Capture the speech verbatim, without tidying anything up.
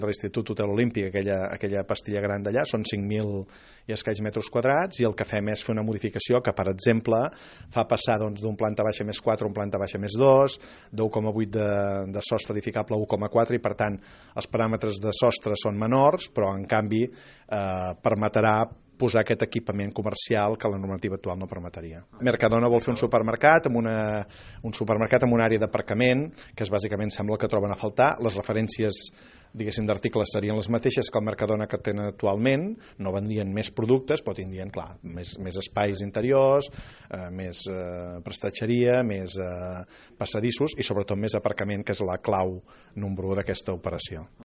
de l'Institut Hotel Olímpic, aquella, aquella pastilla gran d'allà, són cinc mil i escaig metres quadrats, i el que fem és fer una modificació que, per exemple, fa passar d'un doncs, planta baixa més quatre a un planta baixa més dos, d'u coma vuit de, de sostre edificable a u coma quatre, i per tant els paràmetres de sostre són menors, però en canvi eh, permetrà posar aquest equipament comercial que la normativa actual no permetria. Mercadona vol fer un supermercat amb una, un supermercat amb una àrea d'aparcament, que és bàsicament sembla que troben a faltar. Les referències, diguéssim, d'articles serien les mateixes que el Mercadona que tenen actualment, no vendrien més productes, però tindrien, clar, més, més espais interiors, eh, més eh, prestatgeria, més eh, passadissos i sobretot més aparcament, que és la clau número u d'aquesta operació.